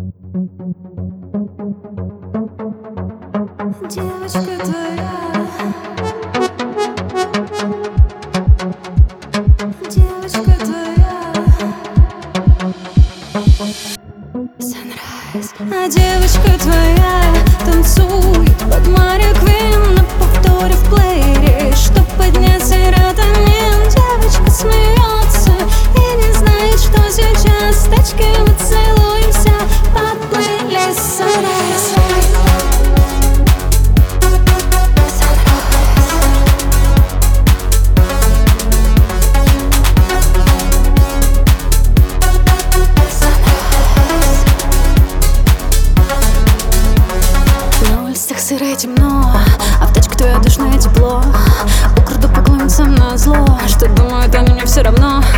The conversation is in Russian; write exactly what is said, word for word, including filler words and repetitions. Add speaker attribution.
Speaker 1: Девочка твоя, девочка твоя, Sunrise. А девочка твоя танцует под Мари Квин на повторе в плеере, чтоб поднять серотонин. Девочка смеется и не знает, что сейчас в тачке мы целуемся под плейлист Sunrise. Сыро и темно, а в тачке твое душное тепло. Украду поклонница на зло, что думают они мне все равно.